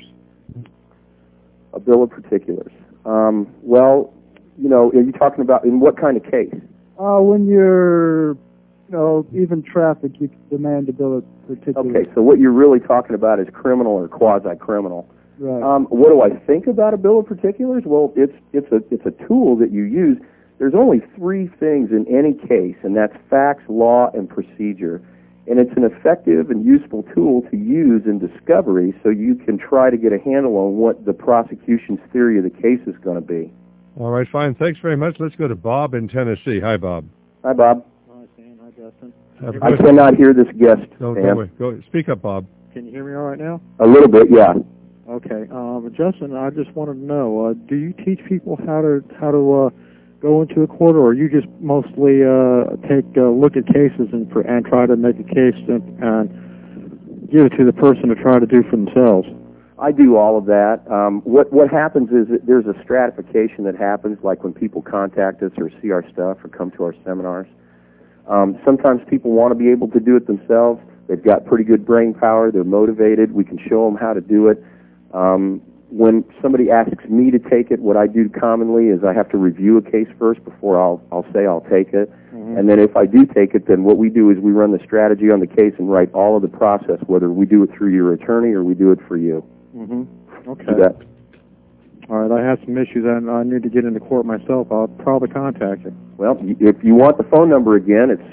[SPEAKER 2] A bill of particulars. Well, are you talking about in what kind of case?
[SPEAKER 5] When you're, even traffic, you can demand a bill of particulars.
[SPEAKER 2] Okay, so what you're really talking about is criminal or quasi-criminal.
[SPEAKER 5] Right.
[SPEAKER 2] What do I think about a bill of particulars? Well, it's a tool that you use. There's only three things in any case, and that's facts, law, and procedure. And it's an effective and useful tool to use in discovery so you can try to get a handle on what the prosecution's theory of the case is going to be.
[SPEAKER 1] All right, fine. Thanks very much. Let's go to Bob in Tennessee. Hi, Bob.
[SPEAKER 2] Hi, Bob.
[SPEAKER 7] Hi, Stan. Hi, Justin.
[SPEAKER 2] I cannot hear this guest, Stan.
[SPEAKER 1] Go speak up, Bob.
[SPEAKER 7] Can you hear me all right now?
[SPEAKER 2] A little bit, yeah.
[SPEAKER 7] Okay. Justin, I just wanted to know, do you teach people how to go into a court, or you just mostly take a look at cases and try to make a case and give it to the person to try to do for themselves?
[SPEAKER 2] I do all of that. What happens is that there's a stratification that happens, like when people contact us or see our stuff or come to our seminars. Sometimes people want to be able to do it themselves. They've got pretty good brain power. They're motivated. We can show them how to do it. When somebody asks me to take it, what I do commonly is I have to review a case first before I'll say I'll take it. Mm-hmm. And then if I do take it, then what we do is we run the strategy on the case and write all of the process, whether we do it through your attorney or we do it for you.
[SPEAKER 7] Mm-hmm. Okay. All right, I have some issues and I need to get into court myself. I'll probably contact you.
[SPEAKER 2] Well, if you want the phone number again, it's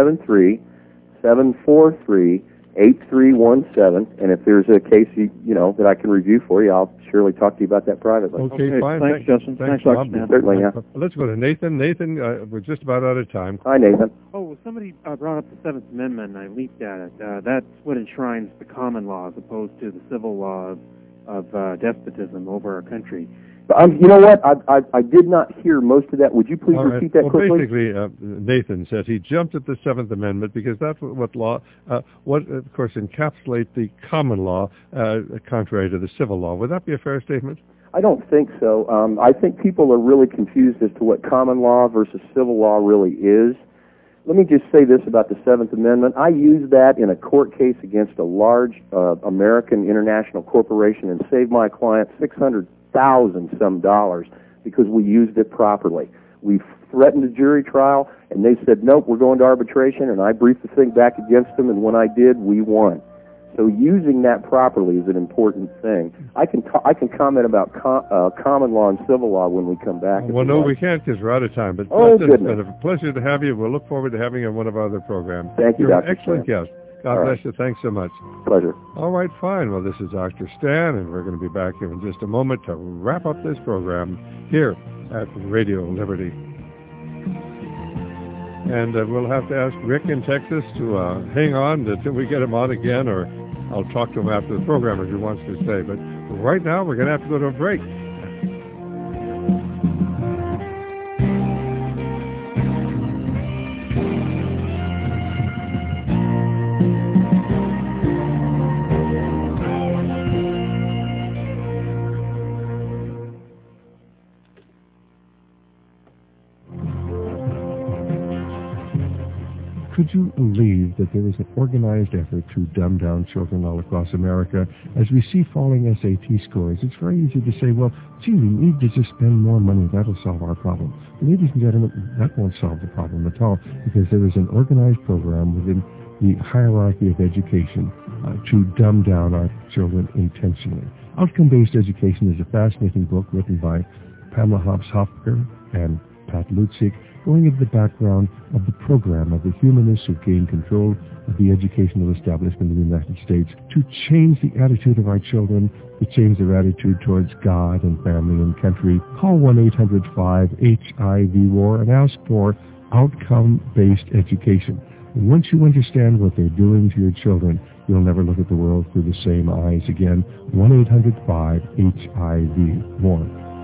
[SPEAKER 2] 773-743-8317, and if there's a case that I can review for you, I'll surely talk to you about that privately.
[SPEAKER 1] Okay, fine.
[SPEAKER 7] Thanks, Justin.
[SPEAKER 1] Thanks, Bob.
[SPEAKER 2] Certainly, yeah.
[SPEAKER 1] Let's go to Nathan. Nathan, we're just about out of time.
[SPEAKER 2] Hi, Nathan.
[SPEAKER 8] Oh, somebody brought up the Seventh Amendment, and I leaped at it. That's what enshrines the common law as opposed to the civil law of despotism over our country.
[SPEAKER 2] You know what? I did not hear most of that. Would you please repeat that quickly?
[SPEAKER 1] Basically, Nathan said he jumped at the Seventh Amendment because that's what of course, encapsulate the common law, contrary to the civil law. Would that be a fair statement?
[SPEAKER 2] I don't think so. I think people are really confused as to what common law versus civil law really is. Let me just say this about the Seventh Amendment. I used that in a court case against a large American international corporation and saved my client $600,000 because we used it properly. We threatened a jury trial, and they said, nope, we're going to arbitration, and I briefed the thing back against them, and when I did, we won. So using that properly is an important thing. I can comment about common law and civil law when we come back.
[SPEAKER 1] Well, no, we can't because we're out of time. But
[SPEAKER 2] goodness.
[SPEAKER 1] It's been a pleasure to have you. We'll look forward to having you on one of our other programs.
[SPEAKER 2] Thank you,
[SPEAKER 1] You're
[SPEAKER 2] Dr.
[SPEAKER 1] an excellent guest. God bless you. Thanks so much.
[SPEAKER 2] Pleasure.
[SPEAKER 1] All right, fine. Well, this is Dr. Stan, and we're going to be back here in just a moment to wrap up this program here at Radio Liberty. And we'll have to ask Rick in Texas to hang on until we get him on again, or I'll talk to him after the program if he wants to stay. But right now, we're going to have to go to a break. Could you believe that there is an organized effort to dumb down children all across America? As we see falling SAT scores, it's very easy to say, well, gee, we need to just spend more money. That'll solve our problem. Ladies and gentlemen, that won't solve the problem at all, because there is an organized program within the hierarchy of education to dumb down our children intentionally. Outcome-Based Education is a fascinating book written by Pamela Hobbs-Hofker and Pat Lutzig, going into the background of the program of the humanists who gained control of the educational establishment in the United States to change the attitude of our children, to change their attitude towards God and family and country. Call 1-800-5-HIV-WAR and ask for outcome-based education. And once you understand what they're doing to your children, you'll never look at the world through the same eyes again. 1-800-5-HIV-WAR.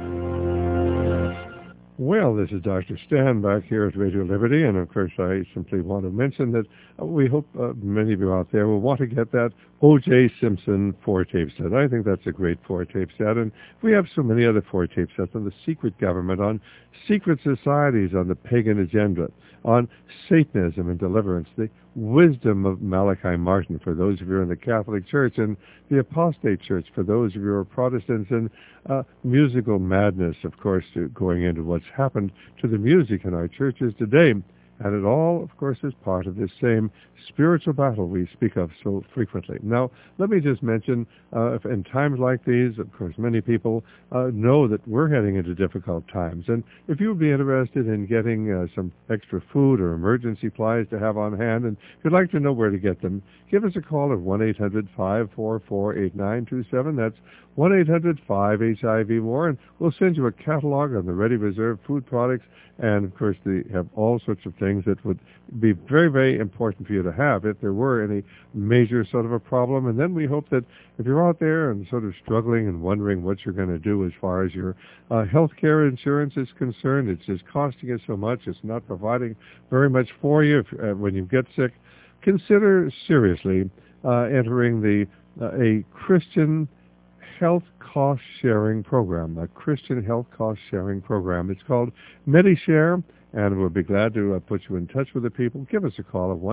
[SPEAKER 1] Well, this is Dr. Stan back here at Radio Liberty, and of course I simply want to mention that we hope many of you out there will want to get that O.J. Simpson 4-tape set. I think that's a great 4-tape set, and we have so many other 4-tape sets on the secret government, on secret societies, on the pagan agenda, on Satanism and deliverance, the wisdom of Malachi Martin for those of you in the Catholic Church, and the Apostate Church for those of you who are Protestants, and musical madness, of course, going into what's happened to the music in our churches today. And it all, of course, is part of this same spiritual battle we speak of so frequently. Now, let me just mention, in times like these, of course, many people know that we're heading into difficult times. And if you would be interested in getting some extra food or emergency supplies to have on hand, and if you'd like to know where to get them, give us a call at 1-800-544-8927. That's 1-800-5-HIV-WAR, and we'll send you a catalog on the Ready Reserve food products. And, of course, they have all sorts of things that would be very, very important for you to have if there were any major sort of a problem. And then we hope that if you're out there and sort of struggling and wondering what you're going to do as far as your health care insurance is concerned, it's just costing you so much, it's not providing very much for you when you get sick, consider seriously entering a Christian health cost sharing program, a Christian health cost sharing program. It's called MediShare, and we'll be glad to put you in touch with the people. Give us a call at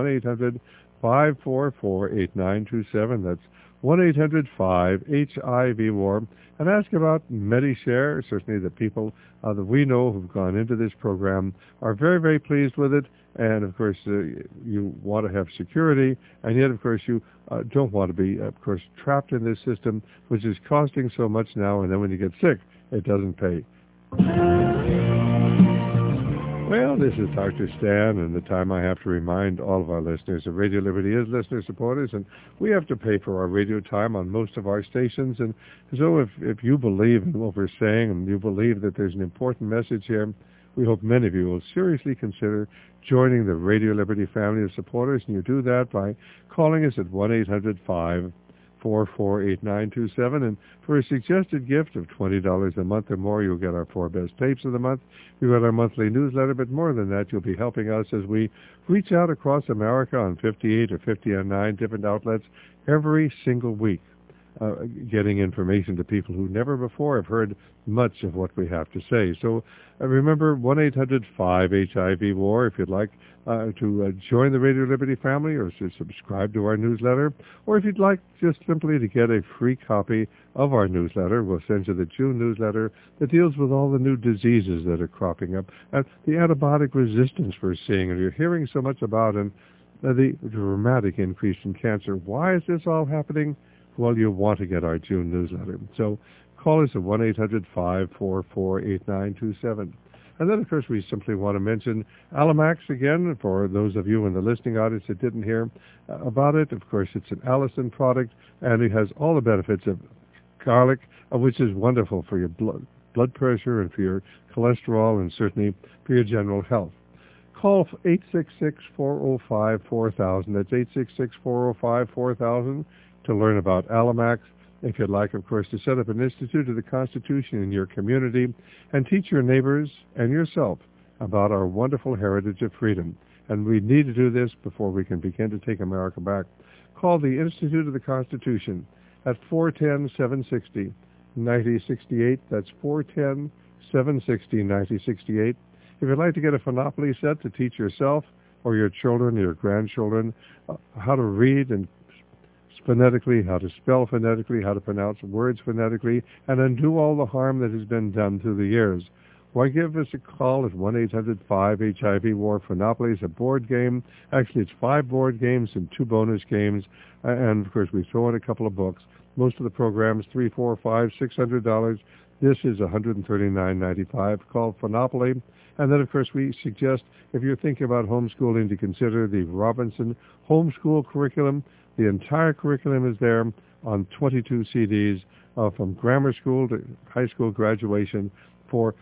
[SPEAKER 1] 1-800-544-8927. That's 1-800-5-HIV-WAR, and ask about MediShare. Certainly the people that we know who've gone into this program are very, very pleased with it. And, of course, you want to have security, and yet, of course, you don't want to be, of course, trapped in this system, which is costing so much now, and then when you get sick, it doesn't pay. Well, this is Dr. Stan, and the time I have to remind all of our listeners that Radio Liberty is listener-supporters, and we have to pay for our radio time on most of our stations. And so if you believe in what we're saying, and you believe that there's an important message here, we hope many of you will seriously consider joining the Radio Liberty family of supporters, and you do that by calling us at 1-800-544-8927. 866-445-448927. And for a suggested gift of $20 a month or more, you'll get our 4 best tapes of the month. You'll get our monthly newsletter, but more than that, you'll be helping us as we reach out across America on 58 or 59 different outlets every single week, getting information to people who never before have heard much of what we have to say. So remember, 1-800-5-HIV-WAR if you'd like to join the Radio Liberty family or to subscribe to our newsletter, or if you'd like just simply to get a free copy of our newsletter. We'll send you the June newsletter that deals with all the new diseases that are cropping up, and the antibiotic resistance we're seeing and you're hearing so much about, and the dramatic increase in cancer. Why is this all happening? Well, you'll want to get our June newsletter. So call us at 1-800-544-8927. And then, of course, we simply want to mention Alamax again for those of you in the listening audience that didn't hear about it. Of course, it's an Allison product, and it has all the benefits of garlic, which is wonderful for your blood pressure and for your cholesterol and certainly for your general health. Call 866-405-4000. That's 866-405-4000 to learn about Alamax. If you'd like, of course, to set up an Institute of the Constitution in your community and teach your neighbors and yourself about our wonderful heritage of freedom. And we need to do this before we can begin to take America back. Call the Institute of the Constitution at 410-760-9068. That's 410-760-9068. If you'd like to get a Phonopoly set to teach yourself or your children or your grandchildren how to read and phonetically, how to spell phonetically, how to pronounce words phonetically, and undo all the harm that has been done through the years, why give us a call at 1-800-5-HIV-WAR. Phonopoly is a board game. Actually, it's 5 board games and 2 bonus games. And, of course, we throw in a couple of books. Most of the programs, $300, $400, $500, $600. This is $139.95. Called Phonopoly. And then, of course, we suggest, if you're thinking about homeschooling, to consider the Robinson Homeschool Curriculum. The entire curriculum is there on 22 CDs from grammar school to high school graduation for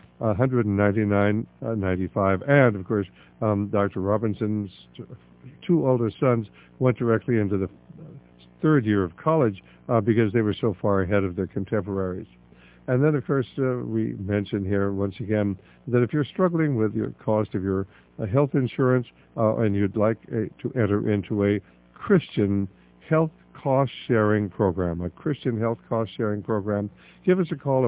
[SPEAKER 1] $199.95. And, of course, Dr. Robinson's 2 older sons went directly into the 3rd year of college because they were so far ahead of their contemporaries. And then, of course, we mention here once again that if you're struggling with your cost of your health insurance and you'd like to enter into a Christian health cost-sharing program, a Christian health cost-sharing program, give us a call at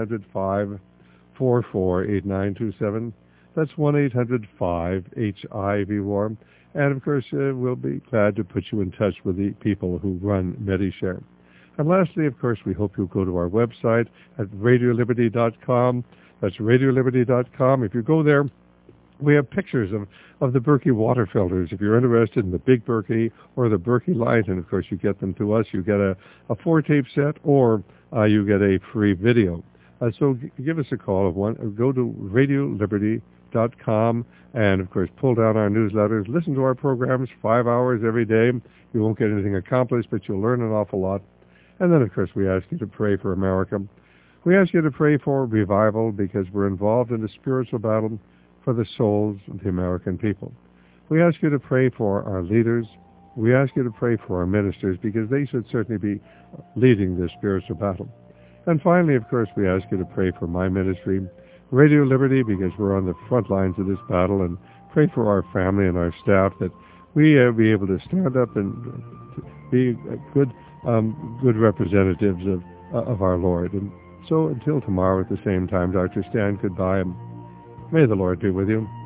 [SPEAKER 1] 1-800-544-8927. That's 1-800-5-HIV-WAR. And, of course, we'll be glad to put you in touch with the people who run MediShare. And lastly, of course, we hope you'll go to our website at radioliberty.com. That's radioliberty.com. If you go there, we have pictures of the Berkey water filters. If you're interested in the Big Berkey or the Berkey Light, and of course you get them to us, you get a 4-tape set or you get a free video. So give us a call. Go to radioliberty.com and, of course, pull down our newsletters. Listen to our programs 5 hours every day. You won't get anything accomplished, but you'll learn an awful lot. And then, of course, we ask you to pray for America. We ask you to pray for revival because we're involved in a spiritual battle for the souls of the American people. We ask you to pray for our leaders. We ask you to pray for our ministers because they should certainly be leading this spiritual battle. And finally, of course, we ask you to pray for my ministry, Radio Liberty, because we're on the front lines of this battle, and pray for our family and our staff that we be able to stand up and be good representatives of our Lord. And so until tomorrow at the same time, Dr. Stan, goodbye, and may the Lord be with you.